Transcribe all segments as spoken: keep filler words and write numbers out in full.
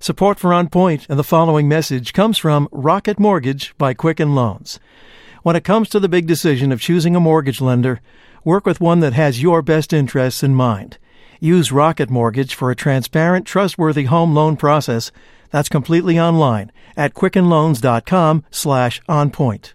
Support for On Point and the following message comes from Rocket Mortgage by Quicken Loans. When it comes to the big decision of choosing a mortgage lender, work with one that has your best interests in mind. Use Rocket Mortgage for a transparent, trustworthy home loan process that's completely online at quickenloans.com slash onpoint.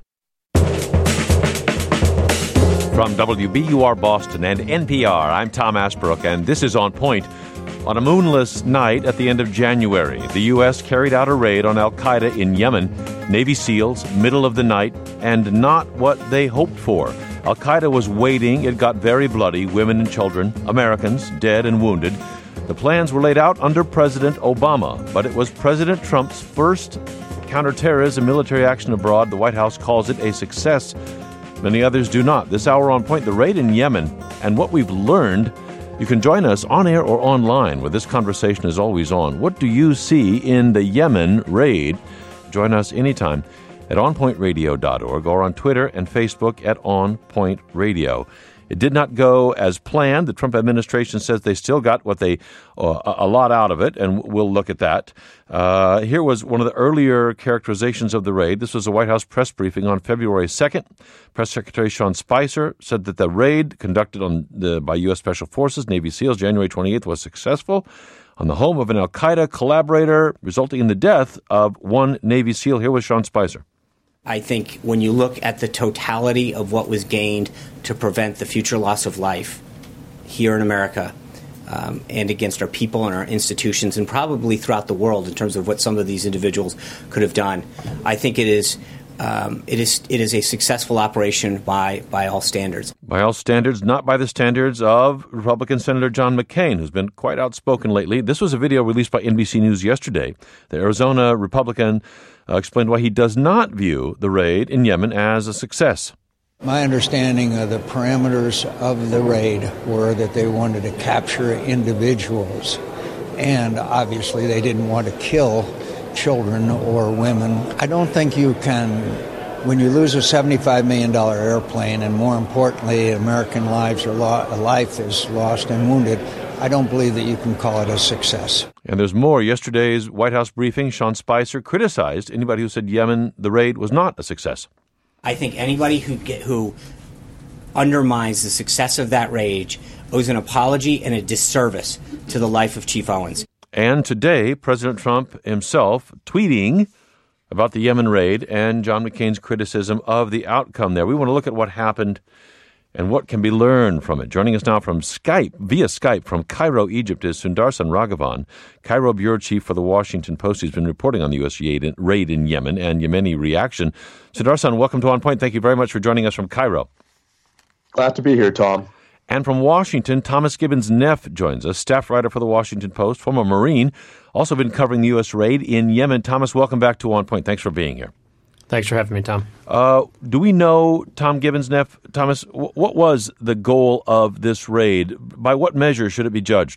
From W B U R Boston and N P R, I'm Tom Asbrook, and this is On Point. On a moonless night at the end of January, the U S carried out a raid on al-Qaeda in Yemen. Navy SEALs, middle of the night, and not what they hoped for. Al-Qaeda was waiting. It got very bloody. Women and children, Americans, dead and wounded. The plans were laid out under President Obama, but it was President Trump's first counterterrorism military action abroad. The White House calls it a success. Many others do not. This hour on Point, the raid in Yemen and what we've learned. You can join us on air or online, where this conversation is always on. What do you see in the Yemen raid? Join us anytime at on point radio dot org or on Twitter and Facebook at On Point Radio. It did not go as planned. The Trump administration says they still got what they uh, a lot out of it, and we'll look at that. Uh, here was one of the earlier characterizations of the raid. This was a White House press briefing on February second. Press Secretary Sean Spicer said that the raid conducted on the, by U S Special Forces, Navy SEALs, January twenty-eighth was successful on the home of an al-Qaeda collaborator, resulting in the death of one Navy SEAL. Here was Sean Spicer. I think when you look at the totality of what was gained to prevent the future loss of life here in America um, and against our people and our institutions and probably throughout the world in terms of what some of these individuals could have done, I think it is um, it is it is a successful operation by by all standards. By all standards, not by the standards of Republican Senator John McCain, who's been quite outspoken lately. This was a video released by N B C News yesterday. The Arizona Republican Uh, explained why he does not view the raid in Yemen as a success. My understanding of the parameters of the raid were that they wanted to capture individuals, and obviously they didn't want to kill children or women. I don't think you can, when you lose a seventy-five million dollars airplane, and more importantly, American lives are lo- a life is lost and wounded, I don't believe that you can call it a success. And there's more. Yesterday's White House briefing, Sean Spicer criticized anybody who said Yemen, the raid, was not a success. I think anybody who get, who undermines the success of that raid owes an apology and a disservice to the life of Chief Owens. And today, President Trump himself tweeting about the Yemen raid and John McCain's criticism of the outcome there. We want to look at what happened and what can be learned from it. Joining us now from Skype, via Skype, from Cairo, Egypt, is Sundarsan Raghavan, Cairo bureau chief for the Washington Post. He's been reporting on the U S raid in Yemen and Yemeni reaction. Sundarsan, welcome to On Point. Thank you very much for joining us from Cairo. Glad to be here, Tom. And from Washington, Thomas Gibbons-Neff joins us, staff writer for the Washington Post, former Marine, also been covering the U S raid in Yemen. Thomas, welcome back to On Point. Thanks for being here. Thanks for having me, Tom. Uh, do we know, Tom Gibbons-Neff, Thomas, w- what was the goal of this raid? By what measure should it be judged?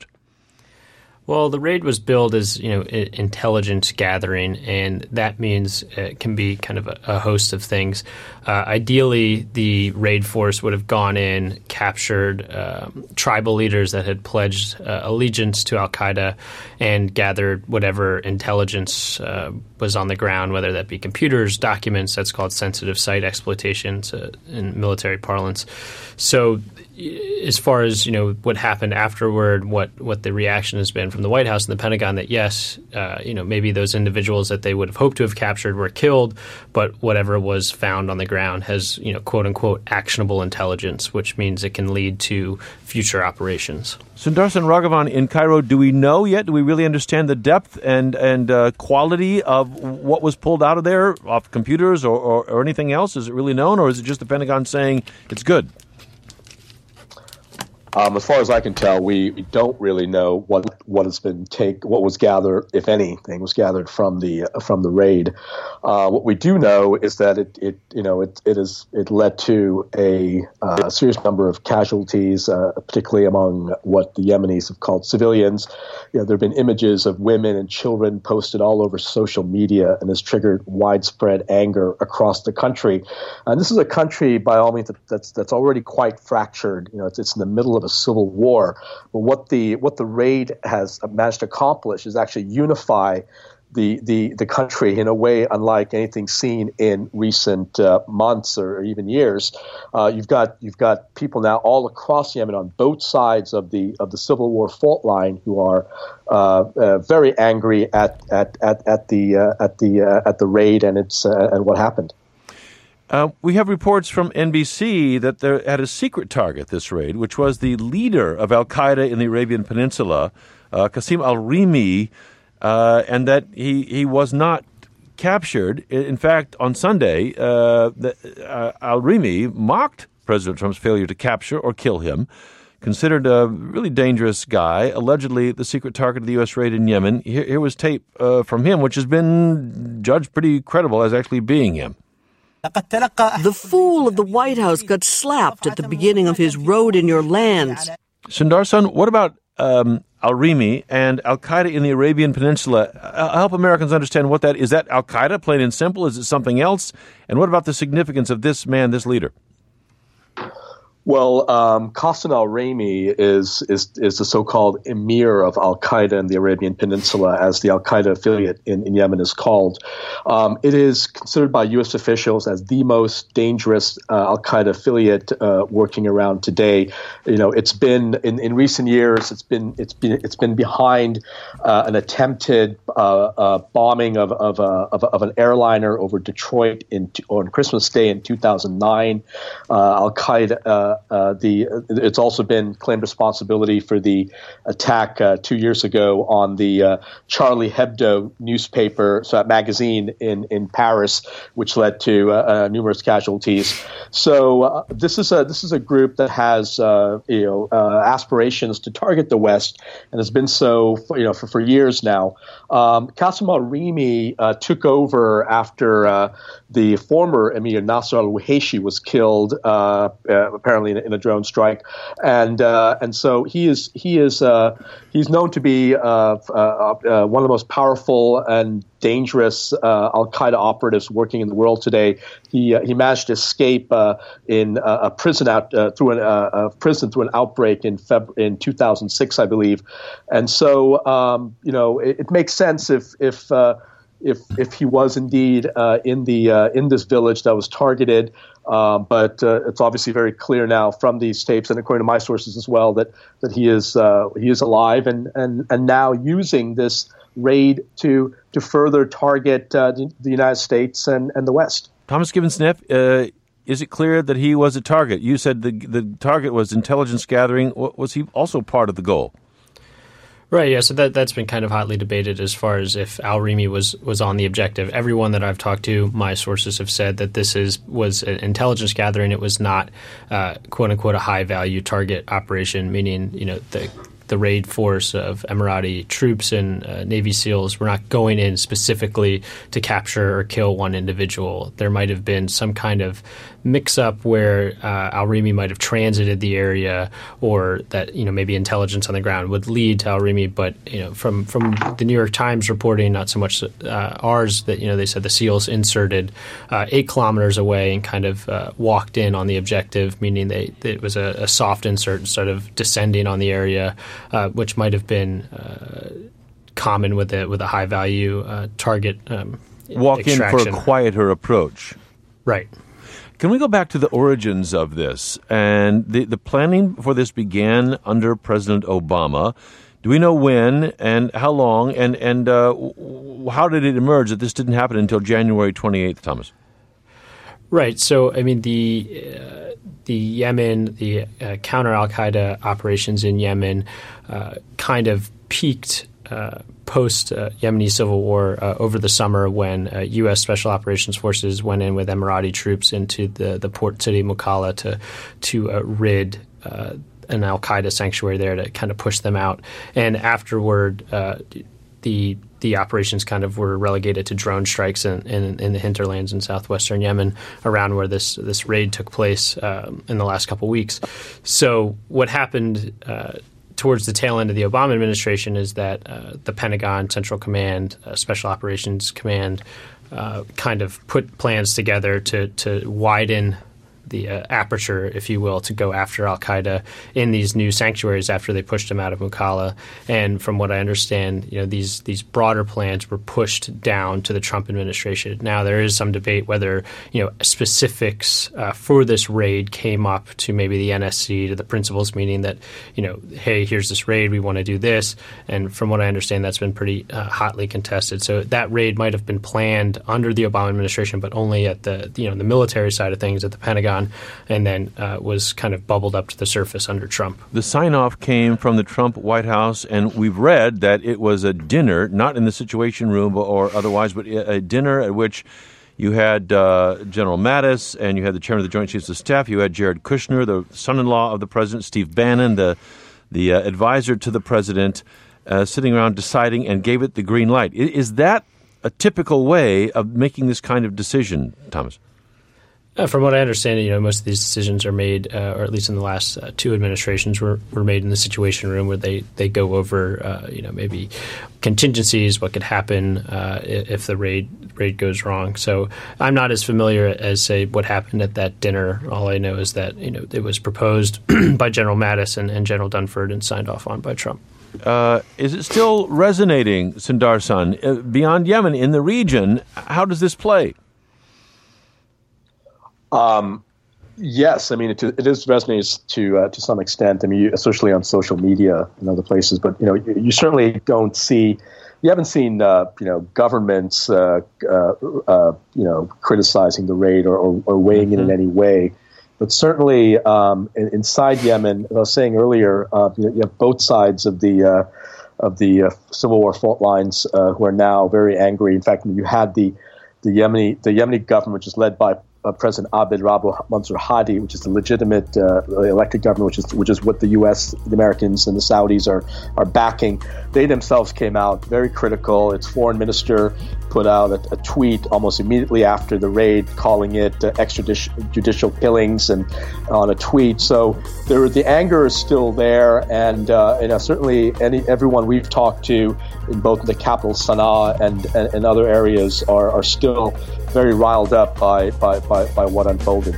Well, the raid was billed as, you know, intelligence gathering, and that means it can be kind of a, a host of things. Uh, ideally, the raid force would have gone in, captured um, tribal leaders that had pledged uh, allegiance to al-Qaeda, and gathered whatever intelligence uh, was on the ground, whether that be computers, documents. That's called sensitive site exploitation to, in military parlance. So as far as, you know, what happened afterward, what, what the reaction has been from the White House and the Pentagon, that yes, uh, you know, maybe those individuals that they would have hoped to have captured were killed, but whatever was found on the ground has, you know, quote unquote, actionable intelligence, which means it can lead to future operations. Sundarsan Raghavan in Cairo, do we know yet? Do we really understand the depth and and uh, quality of what was pulled out of there off computers or, or, or anything else? Is it really known, or is it just the Pentagon saying it's good? Um, as far as I can tell, we, we don't really know what what has been take what was gathered, if anything, was gathered from the uh, from the raid. Uh, what we do know is that it, it you know it it is it led to a uh, serious number of casualties, uh, particularly among what the Yemenis have called civilians. You know, there have been images of women and children posted all over social media, and has triggered widespread anger across the country. And this is a country, by all means, that's that's already quite fractured. You know, it's it's in the middle of a civil war. But what the what the raid has managed to accomplish is actually unify the the the country in a way unlike anything seen in recent uh, months or even years. Uh, you've got you've got people now all across Yemen on both sides of the of the civil war fault line who are uh, uh, very angry at at at, at the uh, at the uh, at the raid and its uh, and what happened. Uh, we have reports from N B C that they had a secret target, this raid, which was the leader of al-Qaeda in the Arabian Peninsula, uh, Qasim al-Rimi, uh, and that he, he was not captured. In fact, on Sunday, uh, the, uh, al-Rimi mocked President Trump's failure to capture or kill him, considered a really dangerous guy, allegedly the secret target of the U S raid in Yemen. Here, here was tape uh, from him, which has been judged pretty credible as actually being him. The fool of the White House got slapped at the beginning of his road in your lands. Sundar-san, what about um, al-Rimi and al-Qaeda in the Arabian Peninsula? Uh, help Americans understand what that is. Is that al-Qaeda, plain and simple? Is it something else? And what about the significance of this man, this leader? Well, um, Qasim al-Rimi is, is is the so-called emir of al-Qaeda in the Arabian Peninsula, as the al-Qaeda affiliate in, in Yemen is called. Um, it is considered by U S officials as the most dangerous uh, al-Qaeda affiliate uh, working around today. You know, it's been in, in recent years. It's been it's been it's been behind uh, an attempted uh, uh, bombing of of, uh, of of an airliner over Detroit in on Christmas Day in two thousand nine. Uh, al-Qaeda. Uh, Uh, the it's also been claimed responsibility for the attack uh, two years ago on the uh, Charlie Hebdo newspaper, so that magazine in, in Paris, which led to uh, uh, numerous casualties. So uh, this is a this is a group that has uh, you know uh, aspirations to target the West and has been so for, you know for, for years now. Um, Qasim al-Rimi uh, took over after uh, the former Emir Nasser al-Wuhayshi was killed, uh, uh, apparently in a, in a drone strike, and uh, and so he is he is uh, he's known to be uh, uh, uh, one of the most powerful and dangerous uh, al-Qaeda operatives working in the world today. He uh, he managed to escape uh, in uh, a prison out uh, through an, uh, a prison through an outbreak in Feb- in two thousand six, I believe, and so um, you know it, it makes sense if if uh, if if he was indeed uh, in the uh, in this village that was targeted. Uh, but uh, it's obviously very clear now from these tapes, and according to my sources as well, that that he is uh, he is alive and, and, and now using this raid to to further target uh, the, the United States and, and the West. Thomas Gibbons-Neff, uh, is it clear that he was a target? You said the the target was intelligence gathering. Was he also part of the goal? Right, yeah, so that, that's been kind of hotly debated as far as if al-Rimi was, was on the objective. Everyone that I've talked to, my sources have said that this is was an intelligence gathering. It was not, uh, quote-unquote, a high-value target operation, meaning, you know, the the raid force of Emirati troops and uh, Navy SEALs were not going in specifically to capture or kill one individual. There might have been some kind of mix-up where uh, al-Rimi might have transited the area, or that, you know, maybe intelligence on the ground would lead to al-Rimi. But, you know, from, from the New York Times reporting, not so much uh, ours, that, you know, they said the SEALs inserted uh, eight kilometers away and kind of uh, walked in on the objective, meaning they it was a, a soft insert instead of descending on the area, uh, which might have been uh, common with a, with a high-value uh, target um, Walk extraction. in for a quieter approach. Right. Can we go back to the origins of this? And the, the planning for this began under President Obama. Do we know when and how long? And, and uh, how did it emerge that this didn't happen until January twenty-eighth, Thomas? Right. So, I mean, the uh, the Yemen, the uh, counter al-Qaeda operations in Yemen uh, kind of peaked Uh, post-Yemeni uh, civil war uh, over the summer when uh, U S Special Operations Forces went in with Emirati troops into the, the port city Mukalla to to uh, rid uh, an al-Qaeda sanctuary there to kind of push them out. And afterward, uh, the the operations kind of were relegated to drone strikes in, in, in the hinterlands in southwestern Yemen, around where this this raid took place um, in the last couple weeks. So what happened Uh, towards the tail end of the Obama administration is that uh, the Pentagon, Central Command, uh, Special Operations Command uh, kind of put plans together to, to widen the uh, aperture, if you will, to go after al-Qaeda in these new sanctuaries after they pushed them out of Mukalla. And from what I understand, you know, these these broader plans were pushed down to the Trump administration. Now, there is some debate whether, you know, specifics uh, for this raid came up to maybe the N S C, to the principals meeting that, you know, hey, here's this raid, we want to do this. And from what I understand, that's been pretty uh, hotly contested. So that raid might have been planned under the Obama administration, but only at the, you know, the military side of things at the Pentagon, and then uh, was kind of bubbled up to the surface under Trump. The sign-off came from the Trump White House, and we've read that it was a dinner, not in the Situation Room or otherwise, but a dinner at which you had uh, General Mattis, and you had the chairman of the Joint Chiefs of Staff. You had Jared Kushner, the son-in-law of the president, Steve Bannon, the the uh, advisor to the president, uh, sitting around deciding and gave it the green light. Is that a typical way of making this kind of decision, Thomas? Uh, from what I understand, you know, most of these decisions are made, uh, or at least in the last uh, two administrations, were, were made in the Situation Room, where they, they go over, uh, you know, maybe contingencies, what could happen uh, if the raid raid goes wrong. So I'm not as familiar as, say, what happened at that dinner. All I know is that, you know, it was proposed by General Mattis and, and General Dunford and signed off on by Trump. Uh, is it still resonating, Sundar-san, uh, beyond Yemen in the region? How does this play? Um, yes, I mean it, it is resonates to uh, to some extent. I mean, you, especially on social media and other places. But you know, you, you certainly don't see, you haven't seen uh, you know governments uh, uh, uh, you know criticizing the raid or, or, or weighing mm-hmm. in in any way. But certainly um, in, inside Yemen, as I was saying earlier, uh, you, know, you have both sides of the uh, of the uh, civil war fault lines uh, who are now very angry. In fact, you had the the Yemeni the Yemeni government, which is led by Uh, President Abd Rabbu Mansur Hadi, which is the legitimate uh, elected government, which is which is what the U S, the Americans, and the Saudis are are backing. They themselves came out very critical. Its foreign minister put out a, a tweet almost immediately after the raid, calling it uh, extrajudicial killings, and on a tweet. So there, the anger is still there, and uh, you know, certainly any everyone we've talked to in both the capital Sana'a and, and, and other areas are, are still very riled up by, by, by, by what unfolded.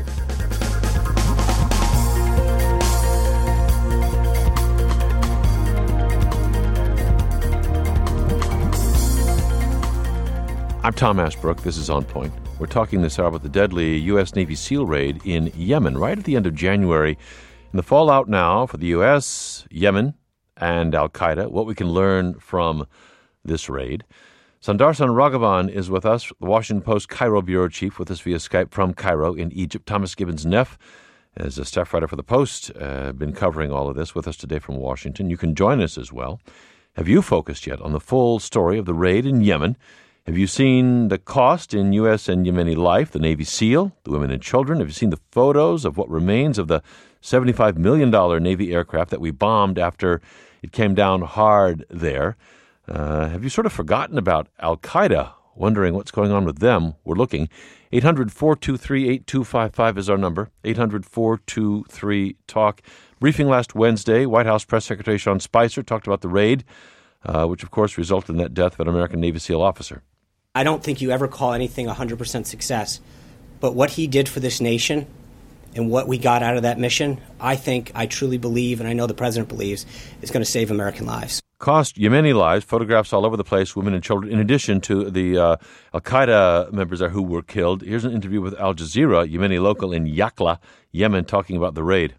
I'm Tom Ashbrook. This is On Point. We're talking this hour about the deadly U S. Navy SEAL raid in Yemen, right at the end of January. And the fallout now for the U S, Yemen, and al-Qaeda, what we can learn from this raid. Sundar-san Raghavan is with us, the Washington Post Cairo bureau chief, with us via Skype from Cairo in Egypt. Thomas Gibbons-Neff is a staff writer for the Post, uh, been covering all of this with us today from Washington. You can join us as well. Have you focused yet on the full story of the raid in Yemen? Have you seen the cost in U S and Yemeni life, the Navy SEAL, the women and children? Have you seen the photos of what remains of the seventy-five million dollars Navy aircraft that we bombed after it came down hard there? Uh, have you sort of forgotten about al-Qaeda, wondering what's going on with them? We're looking. eight hundred, four two three, eight two five five is our number. eight hundred, four two three, talk. Briefing last Wednesday, White House Press Secretary Sean Spicer talked about the raid, uh, which, of course, resulted in that death of an American Navy SEAL officer. I don't think you ever call anything one hundred percent success. But what he did for this nation and what we got out of that mission, I think, I truly believe, and I know the president believes, is going to save American lives. Cost Yemeni lives, photographs all over the place, women and children, in addition to the uh, al-Qaeda members there who were killed. Here's an interview with Al Jazeera, Yemeni local in Yakla, Yemen, talking about the raid.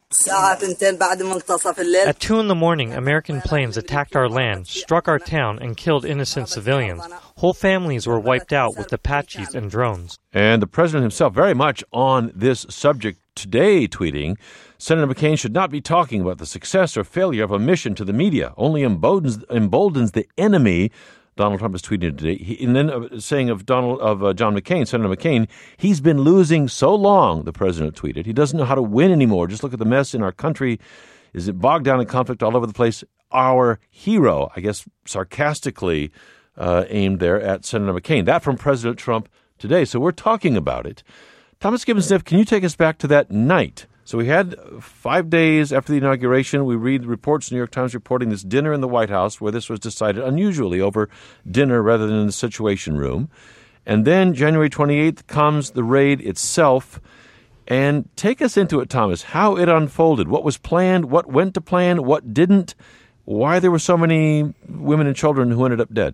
At two in the morning, American planes attacked our land, struck our town, and killed innocent civilians. Whole families were wiped out with Apaches and drones. And the president himself very much on this subject today, tweeting, Senator McCain should not be talking about the success or failure of a mission to the media. Only emboldens, emboldens the enemy. Donald Trump is tweeting today. He, and then uh, saying of Donald of uh, John McCain, Senator McCain, he's been losing so long, the president tweeted. He doesn't know how to win anymore. Just look at the mess in our country. Is it bogged down in conflict all over the place? Our hero, I guess sarcastically uh, aimed there at Senator McCain. That from President Trump today. So we're talking about it. Thomas Gibbons-Neff, can you take us back to that night? So we had five days after the inauguration, we read reports, New York Times reporting this dinner in the White House where this was decided unusually over dinner rather than in the Situation Room. And then January twenty-eighth comes the raid itself. And take us into it, Thomas, how it unfolded, what was planned, what went to plan, what didn't, why there were so many women and children who ended up dead.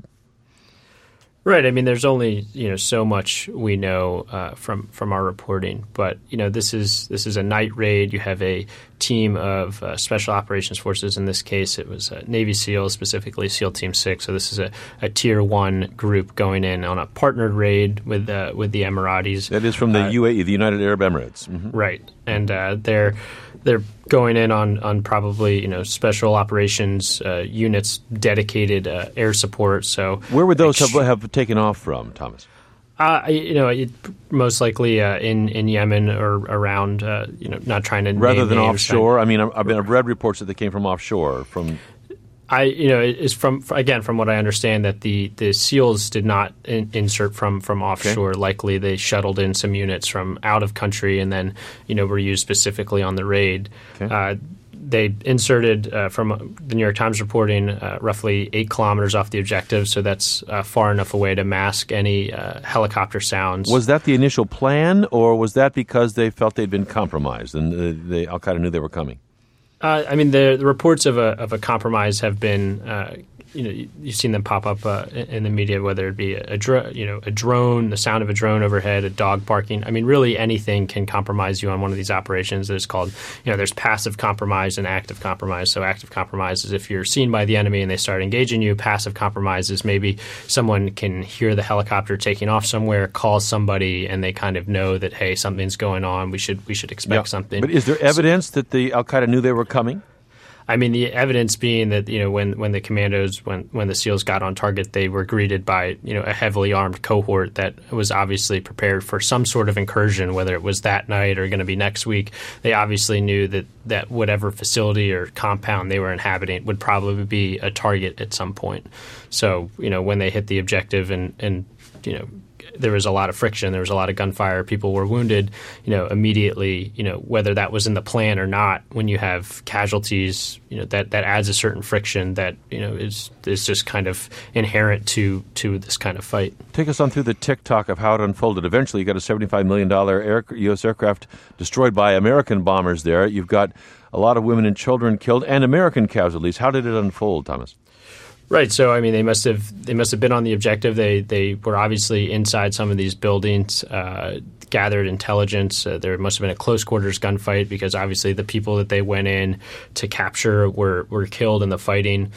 Right. I mean, there's only, you know, so much we know uh, from from our reporting. But, you know, this is this is a night raid. You have a team of uh, Special Operations Forces. In this case, it was uh, Navy SEALs, specifically SEAL Team six. So this is a, a Tier one group going in on a partnered raid with uh, with the Emiratis. That is from the uh, U A E, the United Arab Emirates. Mm-hmm. Right. And uh, they're they're going in on, on probably, you know, special operations uh, units, dedicated uh, air support. So where would those have, have taken off from, Thomas? Uh, you know, it, most likely uh, in in Yemen or around. Uh, you know, not trying to rather name than names, offshore. I mean, I've, I've read reports that they came from offshore. From I, you know, it's from again from what I understand that the, the SEALs did not in, insert from from offshore. Okay. Likely they shuttled in some units from out of country and then you know were used specifically on the raid. Okay. Uh, They inserted, uh, from the New York Times reporting, uh, roughly eight kilometers off the objective, so that's uh, far enough away to mask any uh, helicopter sounds. Was that the initial plan, or was that because they felt they'd been compromised and the, the Al-Qaeda knew they were coming? Uh, I mean, the, the reports of a of a compromise have been, uh, you know, you've seen them pop up uh, in the media, whether it be a, a dr- you know a drone, the sound of a drone overhead, a dog barking. I mean, really anything can compromise you on one of these operations. There's called, you know, there's passive compromise and active compromise. So active compromise is if you're seen by the enemy and they start engaging you. Passive compromise is maybe someone can hear the helicopter taking off somewhere, call somebody, and they kind of know that, hey, something's going on. We should we should expect yeah. something. But is there evidence so, that the Al-Qaeda knew they were coming? I mean, the evidence being that, you know, when, when the commandos, when, when the SEALs got on target, they were greeted by, you know, a heavily armed cohort that was obviously prepared for some sort of incursion, whether it was that night or going to be next week. They obviously knew that, that whatever facility or compound they were inhabiting would probably be a target at some point. So, you know, when they hit the objective and, and you know, there was a lot of friction, there was a lot of gunfire, people were wounded, you know, immediately, you know, whether that was in the plan or not, when you have casualties, you know, that, that adds a certain friction that, you know, is is just kind of inherent to to this kind of fight. Take us on through the tick-tock of how it unfolded. Eventually you got a seventy-five million dollars air, U S aircraft destroyed by American bombers there. You've got a lot of women and children killed and American casualties. How did it unfold, Thomas? Right. So, I mean, they must have they must have been on the objective. They they were obviously inside some of these buildings, uh, gathered intelligence. Uh, there must have been a close quarters gunfight because obviously the people that they went in to capture were, were killed in the fighting.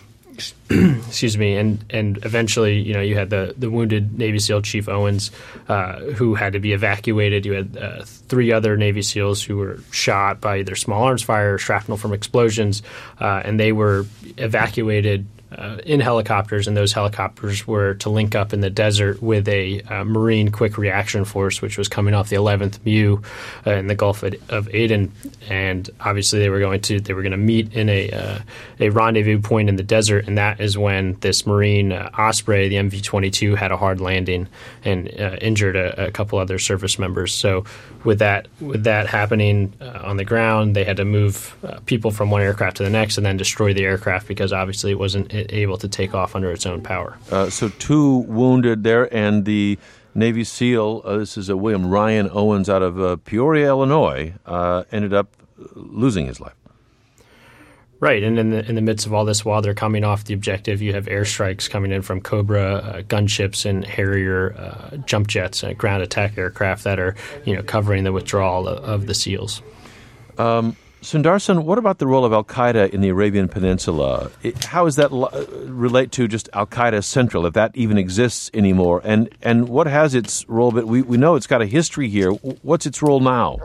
Excuse me. And and eventually, you know, you had the, the wounded Navy SEAL Chief Owens, uh, who had to be evacuated. You had uh, three other Navy SEALs who were shot by either small arms fire or shrapnel from explosions, uh, and they were evacuated Uh, in helicopters, and those helicopters were to link up in the desert with a uh, Marine Quick Reaction Force, which was coming off the eleventh M U uh, in the Gulf of Aden, and obviously they were going to they were going to meet in a uh, a rendezvous point in the desert, and that is when this Marine uh, Osprey, the M V twenty-two, had a hard landing and uh, injured a, a couple other service members. So with that with that happening uh, on the ground, they had to move uh, people from one aircraft to the next, and then destroy the aircraft because obviously it wasn't able to take off under its own power. Uh, so two wounded there, and the Navy SEAL, uh, this is a William Ryan Owens out of uh, Peoria, Illinois, uh, ended up losing his life. Right, and in the in the midst of all this, while they're coming off the objective, you have airstrikes coming in from Cobra uh, gunships and Harrier uh, jump jets, uh, ground attack aircraft that are, you know, covering the withdrawal of, of the SEALs. Um, Sundarsan, what about the role of Al-Qaeda in the Arabian Peninsula? It, how does that lo- relate to just Al-Qaeda Central, if that even exists anymore? And and what has its role? But we, we know it's got a history here. What's its role now?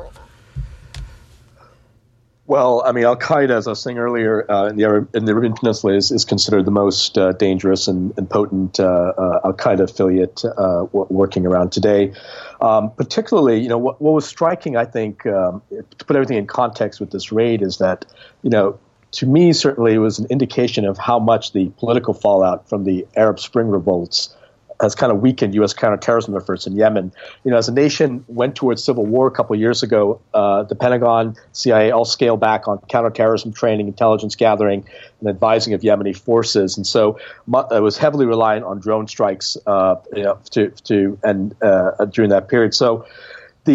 Well, I mean, Al-Qaeda, as I was saying earlier, uh, in, the, in the Arabian Peninsula is, is considered the most uh, dangerous and, and potent uh, uh, Al-Qaeda affiliate uh, w- working around today. Um, particularly, you know, what, what was striking, I think, um, to put everything in context with this raid is that, you know, to me, certainly it was an indication of how much the political fallout from the Arab Spring revolts has kind of weakened U S counterterrorism efforts in Yemen. You know, as a nation went towards civil war a couple of years ago, uh, the Pentagon, C I A all scaled back on counterterrorism training, intelligence gathering, and advising of Yemeni forces. And so it was heavily reliant on drone strikes uh, you know, to, to and uh, during that period. So the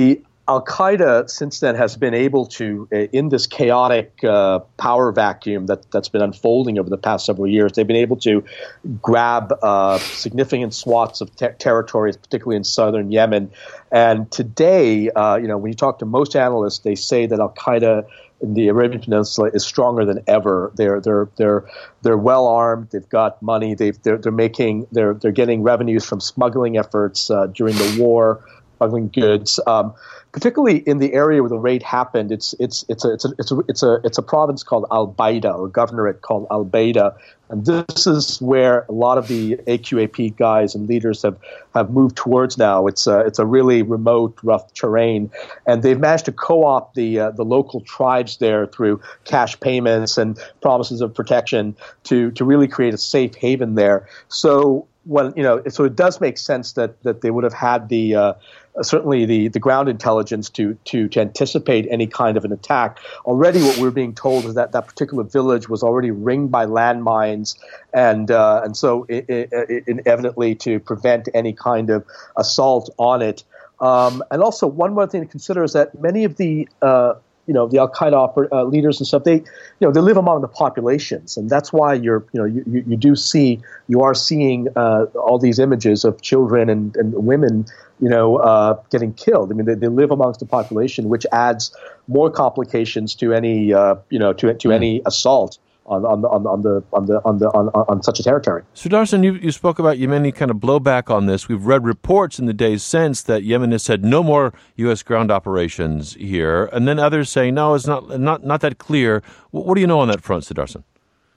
Al-Qaeda since then has been able to, in this chaotic uh, power vacuum that, that's been unfolding over the past several years, they've been able to grab uh, significant swaths of ter- territories, particularly in southern Yemen. And today, uh, you know, when you talk to most analysts, they say that Al-Qaeda in the Arabian Peninsula is stronger than ever. They're they're they're they're well armed. They've got money. They've they're they're making they're they're getting revenues from smuggling efforts uh, during the war, smuggling goods. Um, particularly in the area where the raid happened, it's it's it's a it's a it's a it's a, it's a province called Al-Baida, or governorate called Al-Baida, and this is where a lot of the A Q A P guys and leaders have, have moved towards now. It's a it's a really remote, rough terrain, and they've managed to co-opt the uh, the local tribes there through cash payments and promises of protection to to really create a safe haven there. So when you know, so it does make sense that that they would have had the uh, certainly the, the ground intelligence to, to to anticipate any kind of an attack. Already what we're being told is that that particular village was already ringed by landmines, and uh, and so it, it, it, evidently to prevent any kind of assault on it. Um, and also one more thing to consider is that many of the uh, you know the Al-Qaeda oper- uh, leaders and stuff, they you know they live among the populations, and that's why you're you know you, you, you do see you are seeing uh, all these images of children and, and women you know uh, getting killed. I mean they, they live amongst the population, which adds more complications to any uh, you know to to mm. any assault on on the on the on the on the on the on, on such a territory. Sudarshan, you, you spoke about Yemeni kind of blowback on this. We've read reports in the days since that Yemen has said no more U S ground operations here, and then others say no, it's not not not that clear. What, what do you know on that front, Sudarshan?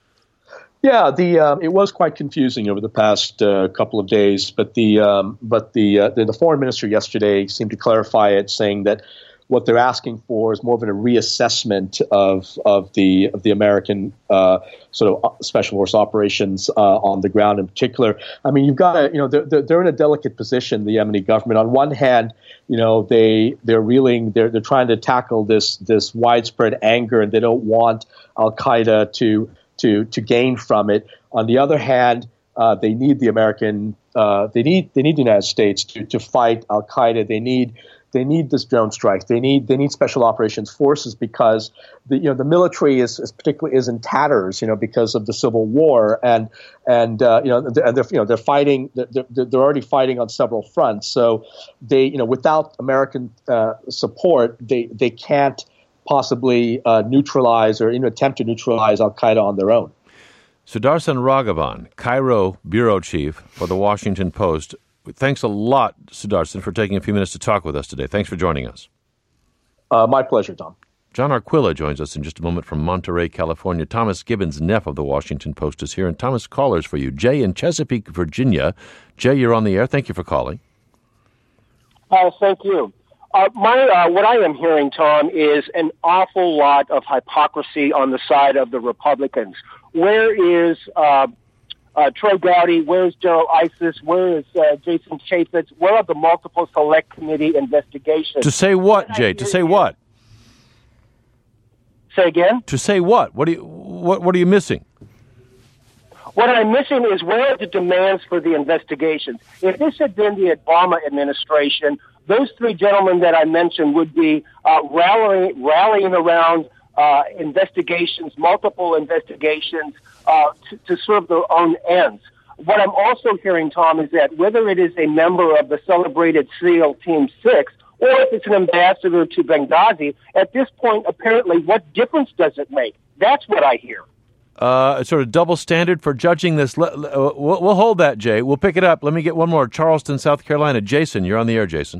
Yeah, the um, it was quite confusing over the past uh, couple of days, but the um, but the, uh, the the foreign minister yesterday seemed to clarify it, saying that what they're asking for is more of a reassessment of of the of the American uh, sort of special force operations uh, on the ground in particular. I mean, you've got to, you know, they're, they're in a delicate position, the Yemeni government. On one hand, you know, they they're reeling, they're they're trying to tackle this this widespread anger, and they don't want Al-Qaeda to to to gain from it. On the other hand, uh, they need the American, uh, they need they need the United States to to fight Al-Qaeda. They need They need this drone strike. They need they need special operations forces because the you know the military is, is particularly is in tatters, you know, because of the civil war, and and uh, you know and they're you know they're fighting they're, they're already fighting on several fronts. So they you know without American uh, support, they they can't possibly uh, neutralize or even attempt to neutralize Al-Qaeda on their own. Sudarshan Raghavan, Cairo bureau chief for the Washington Post. Thanks a lot, Sudarshan, for taking a few minutes to talk with us today. Thanks for joining us. Uh, my pleasure, Tom. John Arquilla joins us in just a moment from Monterey, California. Thomas Gibbons, Neff of the Washington Post, is here. And Thomas, callers for you. Jay in Chesapeake, Virginia. Jay, you're on the air. Thank you for calling. Uh, thank you. Uh, my uh, what I am hearing, Tom, is an awful lot of hypocrisy on the side of the Republicans. Where is Uh, Uh, Troy Gowdy, where's General Isis, where is uh, Jason Chaffetz, where are the multiple select committee investigations? To say what, Jay? To say what? Say again? To say what? What, do you, what, what are you missing? What I'm missing is where are the demands for the investigations? If this had been the Obama administration, those three gentlemen that I mentioned would be uh, rallying, rallying around uh, investigations, multiple investigations, Uh, to, to serve their own ends. What I'm also hearing, Tom, is that whether it is a member of the celebrated SEAL Team six or if it's an ambassador to Benghazi, at this point, apparently, what difference does it make? That's what I hear. Uh, sort of double standard for judging this. We'll, we'll hold that, Jay. We'll pick it up. Let me get one more. Charleston, South Carolina. Jason, you're on the air, Jason.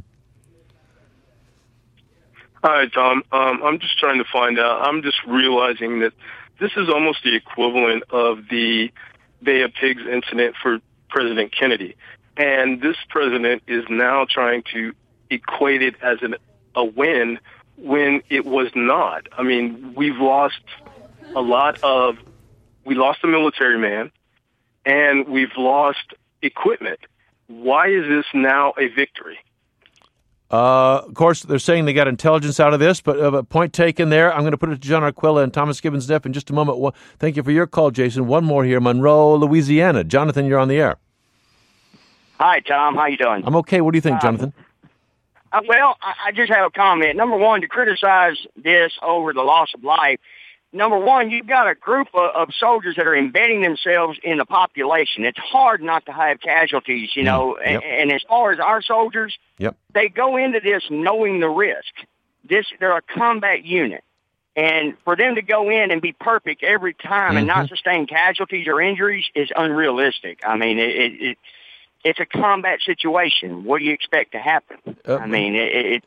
Hi, Tom. Um, I'm just trying to find out. I'm just realizing that this is almost the equivalent of the Bay of Pigs incident for President Kennedy. And this president is now trying to equate it as an, a win when it was not. I mean, we've lost a lot of, we lost a military man, and we've lost equipment. Why is this now a victory? Uh, of course, they're saying they got intelligence out of this, but uh, point taken there. I'm going to put it to John Arquilla and Thomas Gibbons Neff in just a moment. Well, thank you for your call, Jason. One more here, Monroe, Louisiana. Jonathan, you're on the air. Hi, Tom. How you doing? I'm okay. What do you think, Jonathan? Um, Uh, well, I, I just have a comment. Number one, to criticize this over the loss of life, number one, you've got a group of, of soldiers that are embedding themselves in the population. It's hard not to have casualties, you know. Yep. And, and as far as our soldiers, yep. they go into this knowing the risk. This, they're a combat unit. And for them to go in and be perfect every time mm-hmm. and not sustain casualties or injuries is unrealistic. I mean, it, it, it it's a combat situation. What do you expect to happen? Uh, I mean, it... it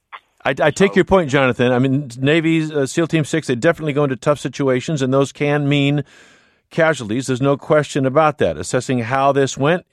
I, I take so. your point, Jonathan. I mean, Navy's uh, SEAL Team six, they definitely go into tough situations, and those can mean casualties. There's no question about that. Assessing how this went,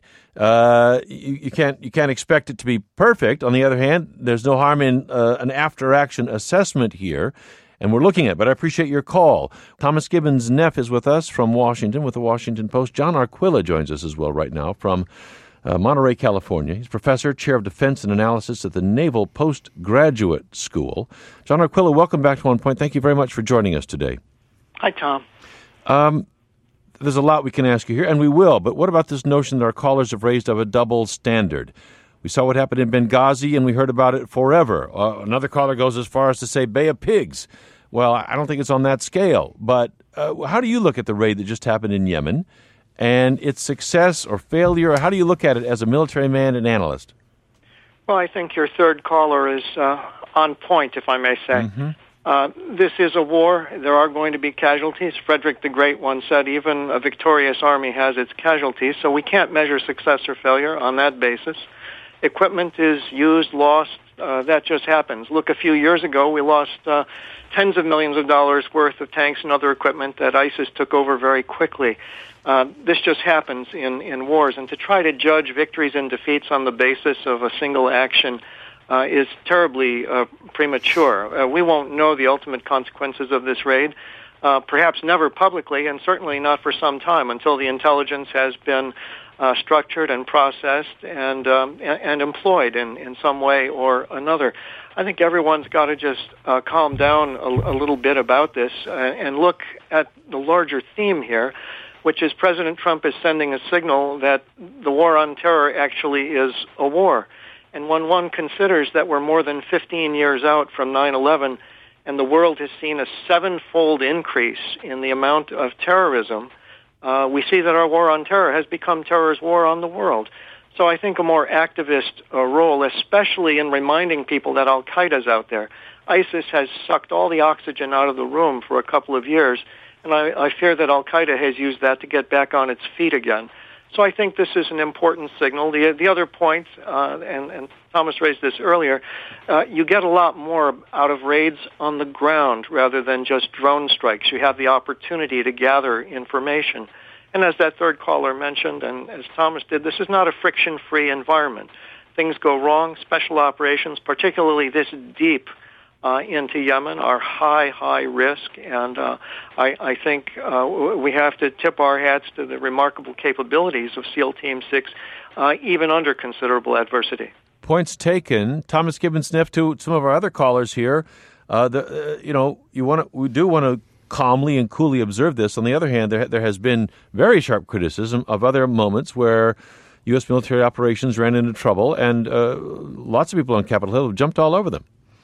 uh, you, you can't you can't expect it to be perfect. On the other hand, there's no harm in uh, an after-action assessment here, and we're looking at it. But I appreciate your call. Thomas Gibbons Neff is with us from Washington with the Washington Post. John Arquilla joins us as well right now from Uh, Monterey, California. He's professor, chair of defense and analysis at the Naval Postgraduate School. John Arquilla, welcome back to One Point. Thank you very much for joining us today. Hi, Tom. Um, there's a lot we can ask you here, and we will, but what about this notion that our callers have raised of a double standard? We saw what happened in Benghazi, and we heard about it forever. Uh, another caller goes as far as to say Bay of Pigs. Well, I don't think it's on that scale, but uh, how do you look at the raid that just happened in Yemen and its success or failure, or how do you look at it as a military man and analyst? Well, I think your third caller is uh, on point, if I may say. Mm-hmm. Uh, this is a war. There are going to be casualties. Frederick the Great once said even a victorious army has its casualties, so we can't measure success or failure on that basis. Equipment is used, lost. Uh, that just happens. Look, a few years ago, we lost uh, tens of millions of dollars worth of tanks and other equipment that ISIS took over very quickly. Uh, this just happens in, in wars, and to try to judge victories and defeats on the basis of a single action uh, is terribly uh, premature. Uh, we won't know the ultimate consequences of this raid, uh, perhaps never publicly, and certainly not for some time until the intelligence has been uh, structured and processed and um, and, and employed in, in some way or another. I think everyone's got to just uh, calm down a, a little bit about this uh, and look at the larger theme here, which is President Trump is sending a signal that the war on terror actually is a war. And when one considers that we're more than fifteen years out from nine eleven and the world has seen a sevenfold increase in the amount of terrorism, uh, we see that our war on terror has become terror's war on the world. So I think a more activist uh, role, especially in reminding people that Al-Qaeda's out there. ISIS has sucked all the oxygen out of the room for a couple of years, and I, I fear that Al-Qaeda has used that to get back on its feet again. So I think this is an important signal. The the other point, uh, and, and Thomas raised this earlier, uh, you get a lot more out of raids on the ground rather than just drone strikes. You have the opportunity to gather information. And as that third caller mentioned, and as Thomas did, this is not a friction-free environment. Things go wrong. Special operations, particularly this deep Uh, into Yemen, are high, high risk, and uh, I, I think uh, we have to tip our hats to the remarkable capabilities of SEAL Team six, uh, even under considerable adversity. Points taken. Thomas Gibbons Neff, to some of our other callers here. Uh, the, uh, you know, you want to, we do want to calmly and coolly observe this. On the other hand, there there has been very sharp criticism of other moments where U S military operations ran into trouble, and uh, lots of people on Capitol Hill have jumped all over them.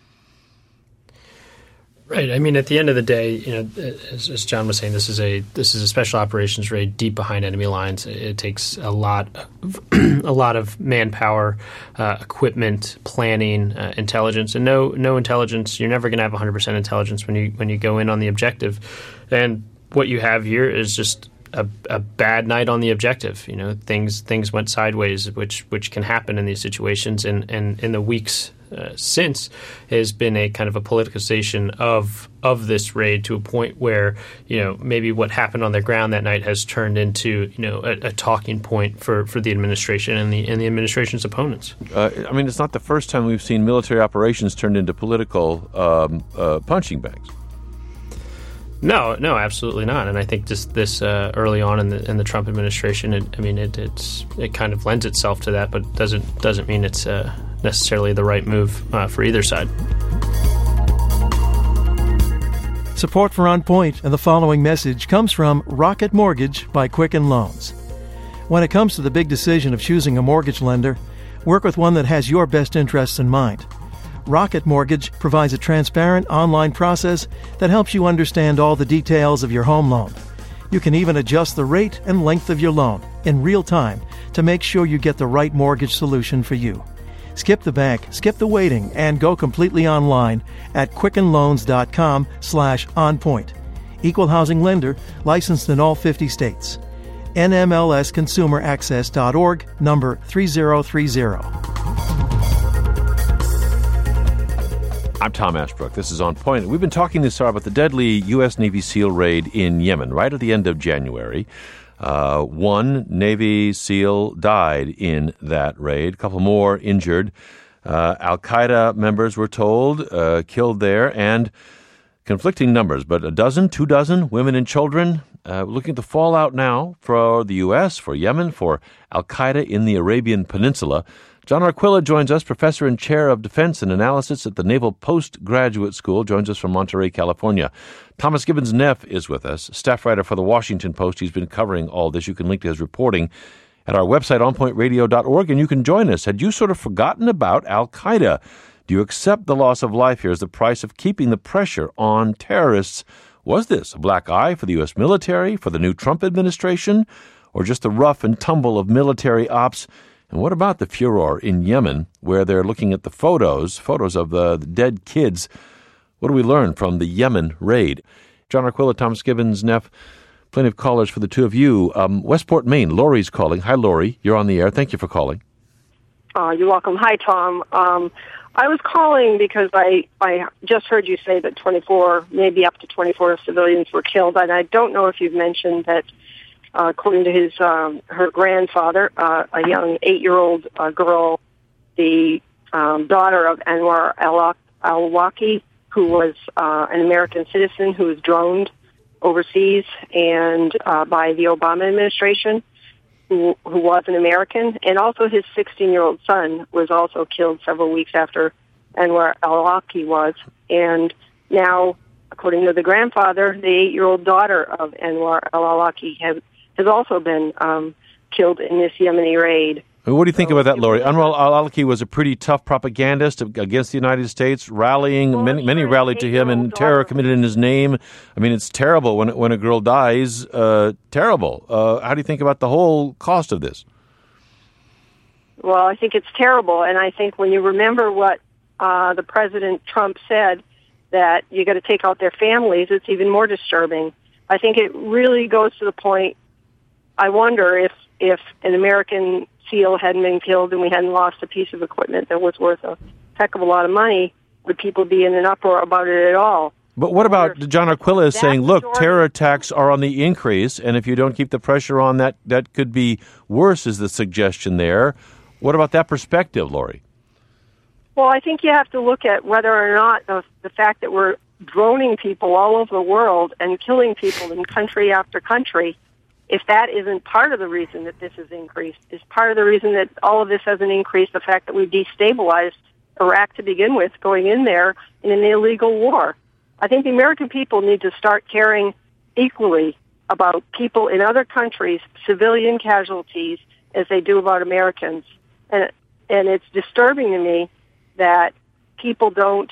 Right. I mean, at the end of the day, you know, as, as John was saying, this is a this is a special operations raid deep behind enemy lines. It takes a lot, of, a lot of manpower, uh, equipment, planning, uh, intelligence, and no no intelligence. You're never going to have one hundred percent intelligence when you when you go in on the objective. And what you have here is just a, a bad night on the objective. You know, things things went sideways, which which can happen in these situations. And and in the weeks Uh, since has been a kind of a politicization of of this raid to a point where, you know, maybe what happened on the ground that night has turned into, you know, a, a talking point for, for the administration and the and the administration's opponents. Uh, I mean, it's not the first time we've seen military operations turned into political um, uh, punching bags. No, no, absolutely not. And I think just this uh, early on in the in the Trump administration, it, I mean, it it's it kind of lends itself to that, but doesn't doesn't mean it's uh, necessarily the right move uh, for either side. Support for On Point and the following message comes from Rocket Mortgage by Quicken Loans. When it comes to the big decision of choosing a mortgage lender, work with one that has your best interests in mind. Rocket Mortgage provides a transparent online process that helps you understand all the details of your home loan. You can even adjust the rate and length of your loan in real time to make sure you get the right mortgage solution for you. Skip the bank, skip the waiting, and go completely online at quickenloans.com slash onpoint. Equal housing lender, licensed in all fifty states. N M L S consumer access dot org, number three zero three zero. I'm Tom Ashbrook. This is On Point. We've been talking this hour about the deadly U S. Navy SEAL raid in Yemen right at the end of January. Uh, one Navy SEAL died in that raid. A couple more injured. Uh, Al-Qaeda members were told, uh, killed there, and conflicting numbers, but a dozen, two dozen women and children. Uh, looking at the fallout now for the U S, for Yemen, for Al-Qaeda in the Arabian Peninsula. John Arquilla joins us, professor and chair of defense and analysis at the Naval Postgraduate School, joins us from Monterey, California. Thomas Gibbons-Neff is with us, staff writer for the Washington Post. He's been covering all this. You can link to his reporting at our website, on point radio dot org, and you can join us. Had you sort of forgotten about Al-Qaeda? Do you accept the loss of life here as the price of keeping the pressure on terrorists? Was this a black eye for the U S military, for the new Trump administration, or just the rough and tumble of military ops? And what about the furor in Yemen, where they're looking at the photos, photos of the, the dead kids? What do we learn from the Yemen raid? John Arquilla, Thomas Gibbons-Neff, plenty of callers for the two of you. Um, Westport, Maine, Lori's calling. Hi, Lori. You're on the air. Thank you for calling. Uh, you're welcome. Hi, Tom. Um, I was calling because I, I just heard you say that twenty-four, maybe up to twenty-four civilians were killed, and I don't know if you've mentioned that Uh, according to his um, her grandfather, uh, a young eight-year-old uh, girl, the um, daughter of Anwar al-Awlaki, who was uh, an American citizen who was droned overseas and uh, by the Obama administration, who, who was an American, and also his sixteen-year-old son was also killed several weeks after Anwar al-Awlaki was, and now, according to the grandfather, the eight-year-old daughter of Anwar al-Awlaki has has also been um, killed in this Yemeni raid. What do you think so, about that, Lori? Anwar al-Awlaki was a pretty tough propagandist against the United States, rallying, well, many, many rallied to him, and terror committed in his name. I mean, it's terrible when when a girl dies, uh, terrible. Uh, how do you think about the whole cost of this? Well, I think it's terrible, and I think when you remember what uh, the President Trump said, that you got to take out their families, it's even more disturbing. I think it really goes to the point, I wonder if, if an American SEAL hadn't been killed and we hadn't lost a piece of equipment that was worth a heck of a lot of money, would people be in an uproar about it at all? But what about John Arquilla is saying, look, terror attacks are on the increase, and if you don't keep the pressure on, that, that could be worse, is the suggestion there. What about that perspective, Lori? Well, I think you have to look at whether or not the, the fact that we're droning people all over the world and killing people in country after country, if that isn't part of the reason that this has increased, is part of the reason that all of this hasn't increased the fact that we destabilized Iraq to begin with, going in there in an illegal war. I think the American people need to start caring equally about people in other countries, civilian casualties, as they do about Americans. And, and it's disturbing to me that people don't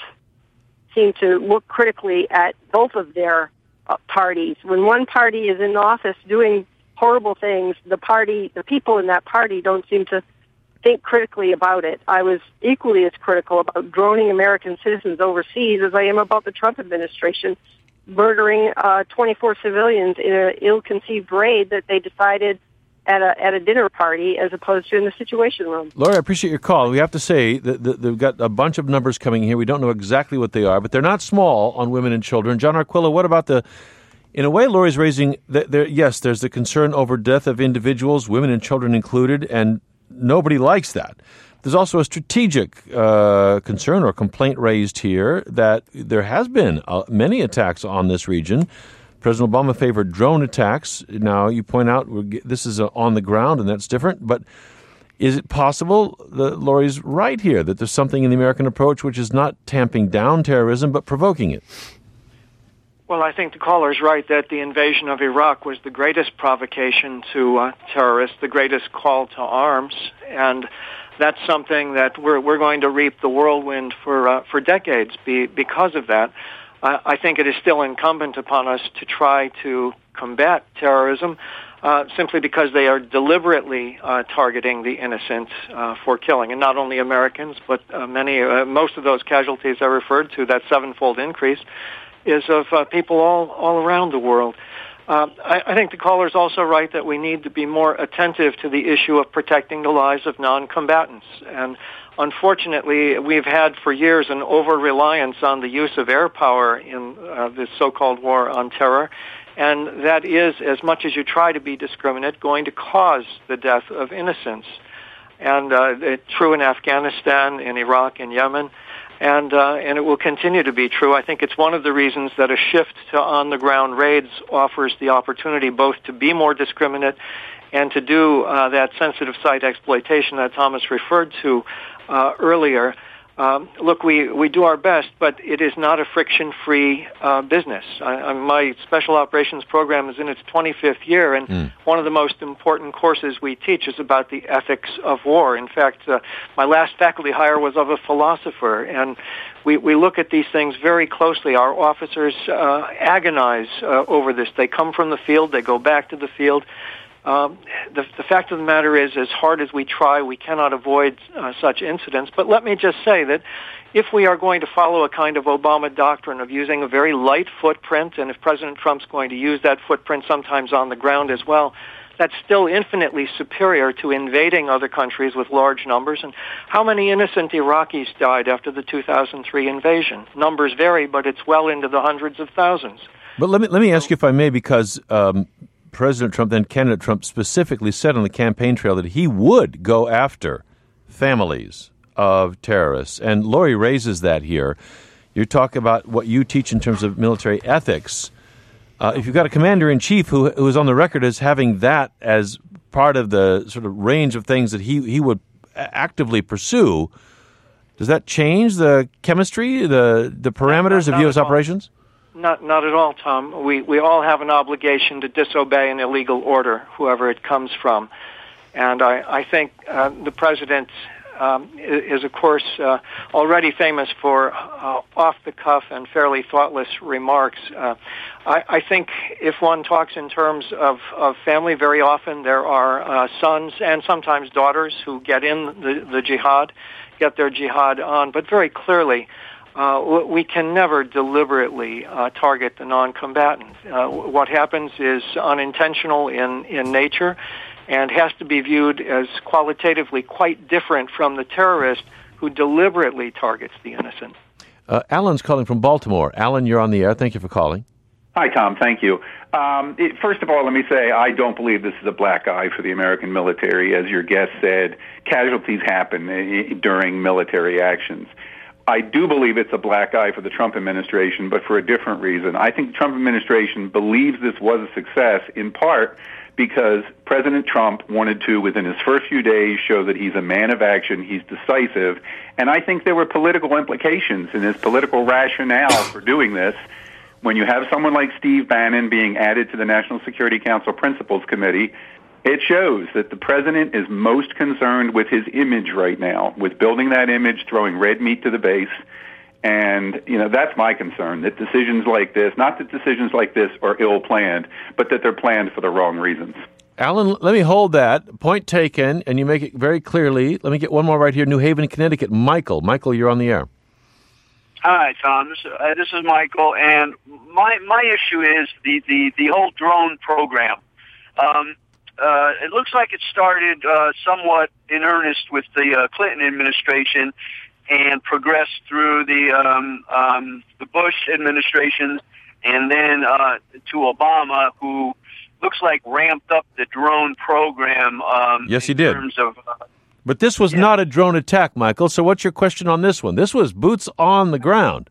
seem to look critically at both of their uh, parties. When one party is in office doing horrible things, the party, the people in that party don't seem to think critically about it. I was equally as critical about droning American citizens overseas as I am about the Trump administration murdering uh, twenty-four civilians in an ill-conceived raid that they decided at a at a dinner party as opposed to in the Situation Room. Lori, I appreciate your call. We have to say that, that they've got a bunch of numbers coming here. We don't know exactly what they are, but they're not small on women and children. John Arquilla, what about the, in a way, Lori's raising, the, there, yes, there's the concern over death of individuals, women and children included, and nobody likes that. There's also a strategic uh, concern or complaint raised here that there has been uh, many attacks on this region. President Obama favored drone attacks. Now, you point out this is on the ground, and that's different. But is it possible that Lori's right here, that there's something in the American approach which is not tamping down terrorism, but provoking it? Well, I think the caller's right that the invasion of Iraq was the greatest provocation to uh, terrorists, the greatest call to arms. And that's something that we're we're going to reap the whirlwind for uh, for decades be, because of that. Uh, I think it is still incumbent upon us to try to combat terrorism uh, simply because they are deliberately uh, targeting the innocent uh, for killing, and not only Americans, but uh, many, uh, most of those casualties I referred to, that sevenfold increase, is of uh, people all, all around the world. Uh, I, I think the caller is also right that we need to be more attentive to the issue of protecting the lives of non-combatants. And unfortunately, we've had for years an over-reliance on the use of air power in uh, this so-called war on terror. And that is, as much as you try to be discriminate, going to cause the death of innocents. And uh, it's true in Afghanistan, in Iraq, in Yemen. And uh, and it will continue to be true. I think it's one of the reasons that a shift to on-the-ground raids offers the opportunity both to be more discriminate and to do uh, that sensitive site exploitation that Thomas referred to uh, earlier. Um, look, we, we do our best, but it is not a friction-free uh, business. I, I, my special operations program is in its twenty-fifth year, and mm. one of the most important courses we teach is about the ethics of war. In fact, uh, my last faculty hire was of a philosopher, and we, we look at these things very closely. Our officers uh, agonize uh, over this. They come from the field, they go back to the field. Um, the, the fact of the matter is, as hard as we try, we cannot avoid uh, such incidents. But let me just say that if we are going to follow a kind of Obama doctrine of using a very light footprint, and if President Trump's going to use that footprint sometimes on the ground as well, that's still infinitely superior to invading other countries with large numbers. And how many innocent Iraqis died after the two thousand three invasion? Numbers vary, but it's well into the hundreds of thousands. But let me let me ask you, if I may, because um, President Trump, then candidate Trump, specifically said on the campaign trail that he would go after families of terrorists. And Lori raises that here. You talk about what you teach in terms of military ethics. Uh, if you've got a commander-in-chief who, who is on the record as having that as part of the sort of range of things that he, he would actively pursue, does that change the chemistry, the, the parameters not, not of U S operations? Not, not at all, Tom. We we all have an obligation to disobey an illegal order, whoever it comes from, and I I think uh, the president um, is, of course, uh, already famous for uh, off-the-cuff and fairly thoughtless remarks. Uh, I, I think if one talks in terms of, of family, very often there are uh, sons and sometimes daughters who get in the, the jihad, get their jihad on, but very clearly. Uh, we can never deliberately uh, target the non-combatant. Uh, what happens is unintentional in, in nature and has to be viewed as qualitatively quite different from the terrorist who deliberately targets the innocent. Uh, Alan's calling from Baltimore. Alan, you're on the air. Thank you for calling. Hi, Tom. Thank you. Um, it, first of all, let me say I don't believe this is a black eye for the American military. As your guest said, casualties happen uh, during military actions. I do believe it's a black eye for the Trump administration, but for a different reason. I think the Trump administration believes this was a success in part because President Trump wanted to, within his first few days, show that he's a man of action, he's decisive, and I think there were political implications in his political rationale for doing this. When you have someone like Steve Bannon being added to the National Security Council Principals Committee, it shows that the president is most concerned with his image right now, with building that image, throwing red meat to the base. And, you know, that's my concern, that decisions like this, not that decisions like this are ill-planned, but that they're planned for the wrong reasons. Alan, let me hold that. Point taken, and you make it very clearly. Let me get one more right here. New Haven, Connecticut. Michael. Michael, you're on the air. Hi, Tom. This, uh, this is Michael, and my my issue is the, the, the whole drone program. Um Uh, it looks like it started uh, somewhat in earnest with the uh, Clinton administration and progressed through the um, um, the Bush administration and then uh, to Obama, who looks like ramped up the drone program. Um, yes, he in did. Terms of, uh, but this was yeah. not a drone attack, Michael. So what's your question on this one? This was boots on the ground.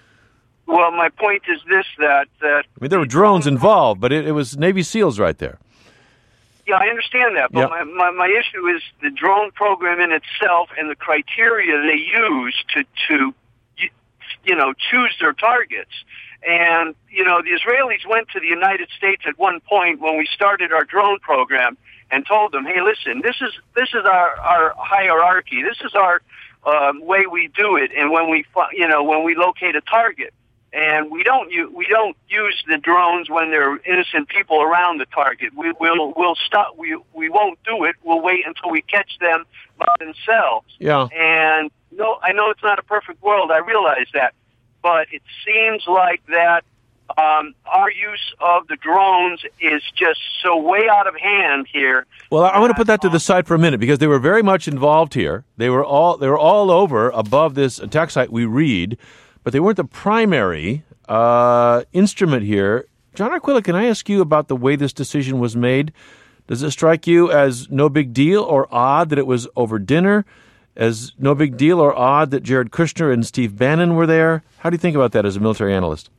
Well, my point is this, that... that I mean, there were drones involved, but it, it was Navy SEALs right there. Yeah, I understand that, but yep. my, my, my issue is the drone program in itself and the criteria they use to, to you know, choose their targets. And, you know, the Israelis went to the United States at one point when we started our drone program and told them, hey, listen, this is this is our, our hierarchy. This is our um, way we do it. And when we, you know, when we locate a target, and we don't use, we don't use the drones when there are innocent people around the target. We will we'll stop. We we won't do it. We'll wait until we catch them by themselves. Yeah. And no, I know it's not a perfect world. I realize that, but it seems like that um, our use of the drones is just so way out of hand here. Well, I want to put that to the side for a minute because they were very much involved here. They were all they were all over above this attack site we read. But they weren't the primary uh, instrument here. John Arquilla, can I ask you about the way this decision was made? Does it strike you as no big deal or odd that it was over dinner? As no big deal or odd that Jared Kushner and Steve Bannon were there? How do you think about that as a military analyst?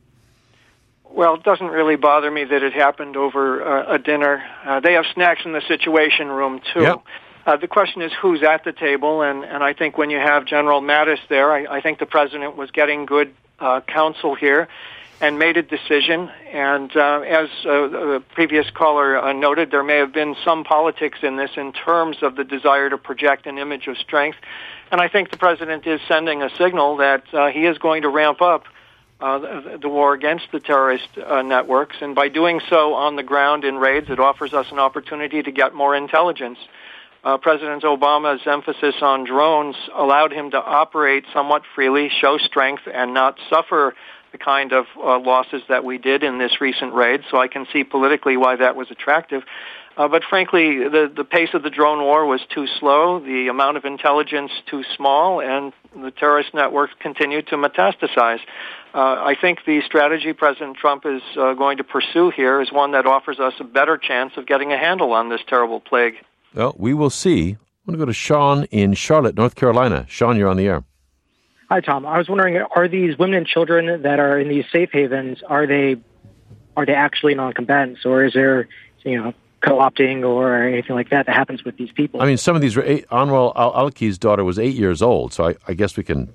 Well, it doesn't really bother me that it happened over uh, a dinner. Uh, they have snacks in the Situation Room, too. Yep. Uh, the question is who's at the table, and, and I think when you have General Mattis there, I, I think the President was getting good uh, counsel here and made a decision. And uh, as uh, the previous caller uh, noted, there may have been some politics in this in terms of the desire to project an image of strength. And I think the President is sending a signal that uh, he is going to ramp up uh, the, the war against the terrorist uh, networks. And by doing so on the ground in raids, it offers us an opportunity to get more intelligence. Uh, President Obama's emphasis on drones allowed him to operate somewhat freely, show strength, and not suffer the kind of uh, losses that we did in this recent raid. So I can see politically why that was attractive. Uh, but frankly, the, the pace of the drone war was too slow, the amount of intelligence too small, and the terrorist networks continued to metastasize. Uh, I think the strategy President Trump is uh, going to pursue here is one that offers us a better chance of getting a handle on this terrible plague. Well, we will see. I'm going to go to Sean in Charlotte, North Carolina. Sean, you're on the air. Hi, Tom. I was wondering, are these women and children that are in these safe havens, are they are they actually non-combatants, or is there, you know, co-opting or anything like that that happens with these people? I mean, some of these, eight, Anwar al-Awlaki's daughter was eight years old, so I, I guess we can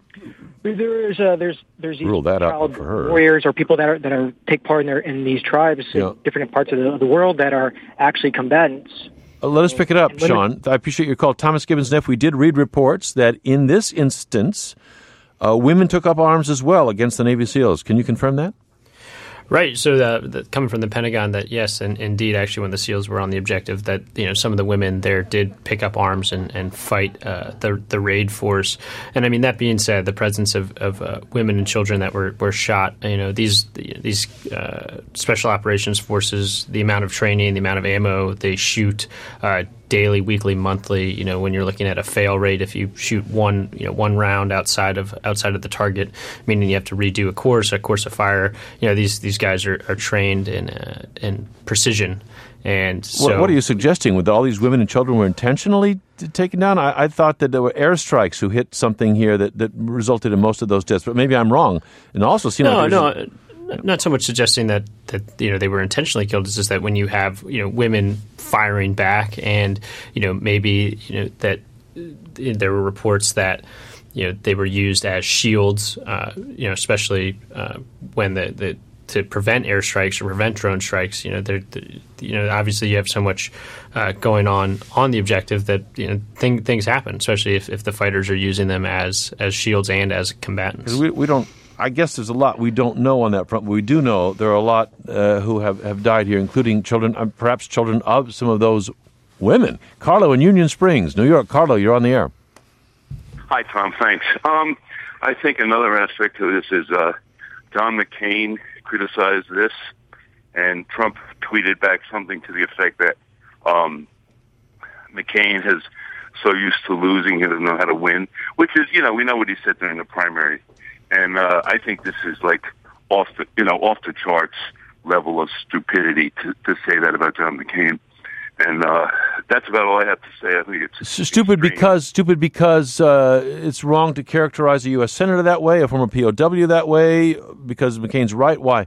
There's uh, there's there's these rule that out child for her. warriors or people that are that are take part in their in these tribes Yeah. in different parts of the, of the world that are actually combatants. Uh, let us pick it up, And women- Sean. I appreciate your call. Thomas Gibbons-Neff, we did read reports that in this instance, uh, women took up arms as well against the Navy SEALs. Can you confirm that? Right. So the, the, coming from the Pentagon, that yes, and indeed, actually, when the SEALs were on the objective, that you know some of the women there did pick up arms and and fight uh, the the raid force. And I mean, that being said, the presence of, of uh, women and children that were, were shot, you know, these these uh, special operations forces, the amount of training, the amount of ammo they shoot. Uh, daily, weekly, monthly, you know, when you're looking at a fail rate, if you shoot one, you know, one round outside of outside of the target, meaning you have to redo a course, a course of fire, you know, these these guys are, are trained in uh, in precision. And so, what, what are you suggesting? With all these women and children were intentionally t- taken down? I, I thought that there were airstrikes who hit something here that, that resulted in most of those deaths, but maybe I'm wrong. And it also seemed no, like no. Not so much suggesting that, that you know they were intentionally killed. It's just that when you have you know women firing back, and you know maybe you know that there were reports that you know they were used as shields. Uh, you know, especially uh, when the, the to prevent airstrikes or prevent drone strikes. You know, they're, you know obviously you have so much uh, going on on the objective that you know thing, things happen, especially if, if the fighters are using them as as shields and as combatants. We, we don't. I guess there's a lot we don't know on that front, but we do know there are a lot uh, who have, have died here, including children, uh, perhaps children of some of those women. Carlo in Union Springs, New York. Carlo, you're on the air. Hi, Tom. Thanks. Um, I think another aspect to this is uh, John McCain criticized this, and Trump tweeted back something to the effect that um, McCain has so used to losing, he doesn't know how to win, which is, you know, we know what he said during the primary. And uh, I think this is like off the, you know, off the charts level of stupidity to, to say that about John McCain. And uh, that's about all I have to say. I think it's S- stupid extreme. because stupid because uh, it's wrong to characterize a U S senator that way, a former P O W that way, because McCain's right. Why?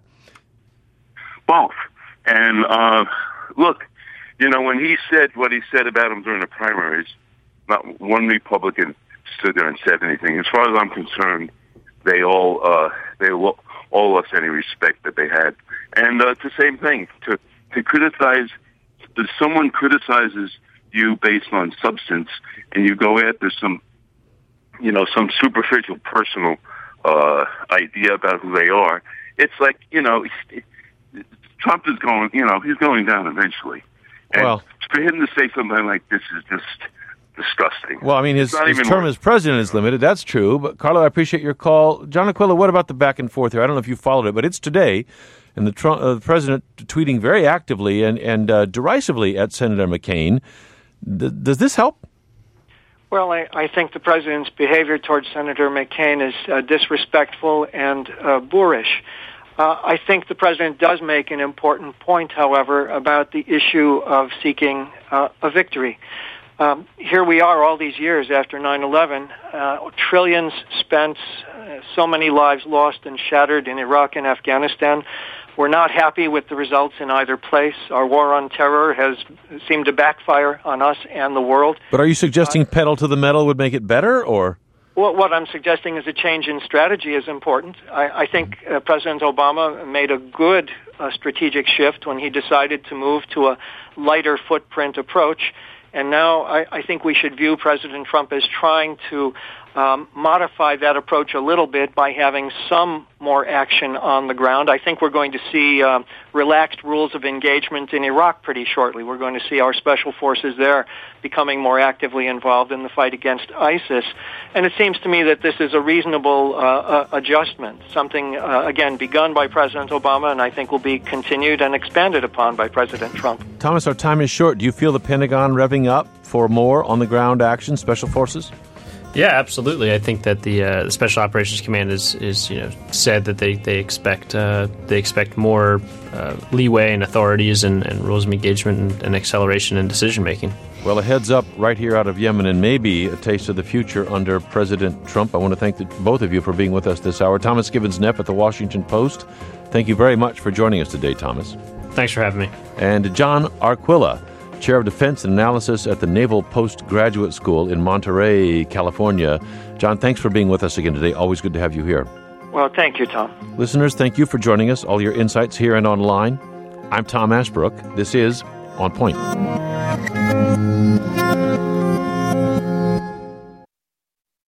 Both. And uh, look, you know, when he said what he said about him during the primaries, not one Republican stood there and said anything. As far as I'm concerned, they all uh, they all owe us any respect that they had. And uh, it's the same thing to to criticize if someone criticizes you based on substance and you go after some, you know, some superficial personal uh, idea about who they are, it's like, you know, Trump is going, you know, he's going down eventually. And well, for him to say something like this is just disgusting. Well, I mean, his, his term worth. as president is limited. That's true. But, Carlo, I appreciate your call. John Aquila, what about the back and forth here? I don't know if you followed it, but it's today. And the, Trump, uh, the president tweeting very actively and, and uh, derisively at Senator McCain. D- does this help? Well, I, I think the president's behavior towards Senator McCain is uh, disrespectful and uh, boorish. Uh, I think the president does make an important point, however, about the issue of seeking uh, a victory. Um, here we are all these years after nine eleven, uh, trillions spent, uh, so many lives lost and shattered in Iraq and Afghanistan. We're not happy with the results in either place. Our war on terror has seemed to backfire on us and the world. But are you suggesting uh, pedal to the metal would make it better, or? Well, what I'm suggesting is a change in strategy is important. I, I think uh, President Obama made a good uh, strategic shift when he decided to move to a lighter footprint approach. And now I, I think we should view President Trump as trying to um, modify that approach a little bit by having some more action on the ground. I think we're going to see uh, relaxed rules of engagement in Iraq pretty shortly. We're going to see our special forces there becoming more actively involved in the fight against ISIS. And it seems to me that this is a reasonable uh, uh, adjustment, something, uh, again, begun by President Obama, and I think will be continued and expanded upon by President Trump. Thomas, our time is short. Do you feel the Pentagon revving up for more on-the-ground action, special forces? Yeah, absolutely. I think that the, uh, the Special Operations Command is, is you know said that they they expect uh, they expect more uh, leeway and authorities and, and rules of engagement and, and acceleration in decision making. Well, a heads up right here out of Yemen, and maybe a taste of the future under President Trump. I want to thank the, both of you for being with us this hour. Thomas Gibbons-Neff at the Washington Post. Thank you very much for joining us today, Thomas. Thanks for having me. And John Aquila, Chair of Defense and Analysis at the Naval Postgraduate School in Monterey, California. John, thanks for being with us again today. Always good to have you here. Well, thank you, Tom. Listeners, thank you for joining us, all your insights here and online. I'm Tom Ashbrook. This is On Point.